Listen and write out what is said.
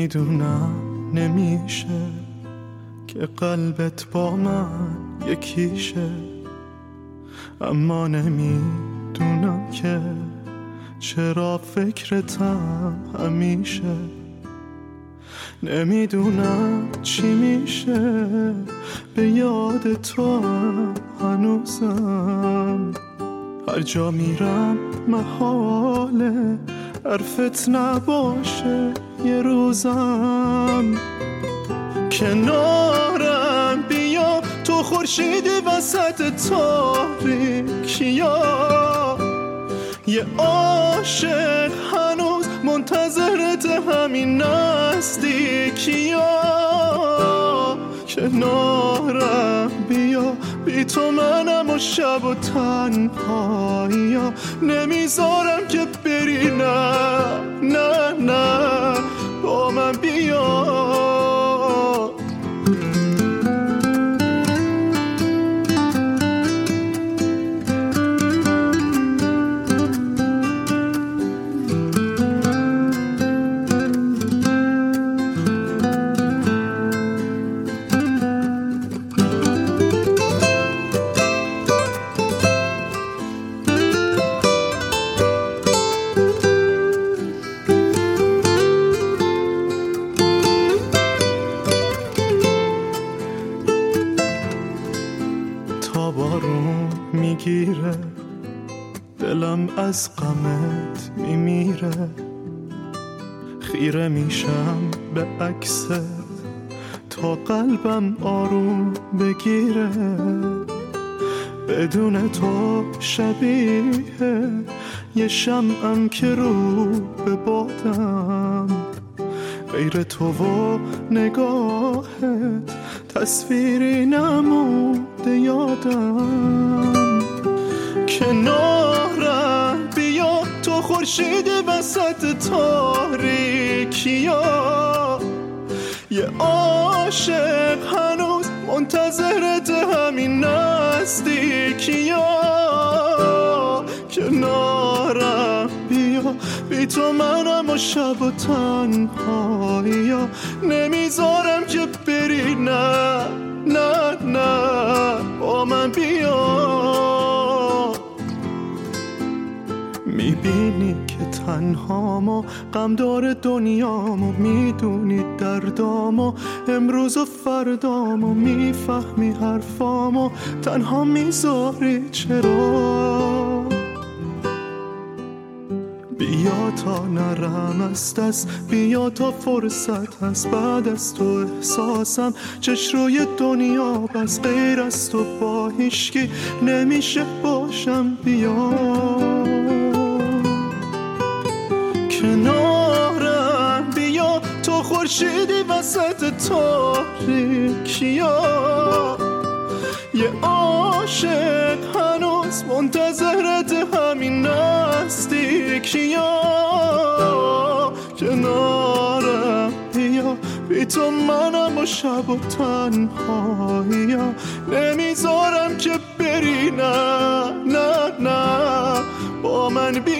میدونم نمیشه که قلبت با من یکیشه، اما نمیدونم که چرا فکرتم همیشه. نمیدونم چی میشه به یاد تو هنوزم، هر جا میرم محاله حرفت نباشه یه روزم. کنارم بیا تو خورشیدی وسط تاریکیا، یه عاشق هنوز منتظرت همین نزدیکیا. کنارم بیا بی تو منم و شب و تنهاییا، نمیذارم که بری، نه نه نه با من بیا. بارون میگیره دلم از غمت میمیره، خیره میشم به عکست تا قلبم آروم بگیره. بدون تو شبیه یه شمعم که رو به بادم، غیر تو و نگاهت تصویری نمونده یادم. کنارم بیا تو خورشیدی وسط تاریکیا، یه عاشق هنوز منتظرت همین نزدیکیا. کنارم بیا بی تو منم و شب و تنهاییا، نمیذارم که بری، نه نه نه با من بیا. میبینی که تنهامو غم داره دنیامو، میدونی دردامو امروز و فردامو، میفهمی حرفامو تنها میذاری چرا. بیا تا نرم است دست، بیا تا فرصت هست، بعد از تو احساسم چش روی دنیا بس، غیر از تو با هیچکی نمیشه باشم. بیا کنارم بیا تو خورشیدی وسط تاریکیا، یه عاشق هنوز منتظرت همین نزدیکیا. کنارم بیا بی تو منم و شب و تنهاییا، نمیذارم که بری، نه نه نه با من بیا.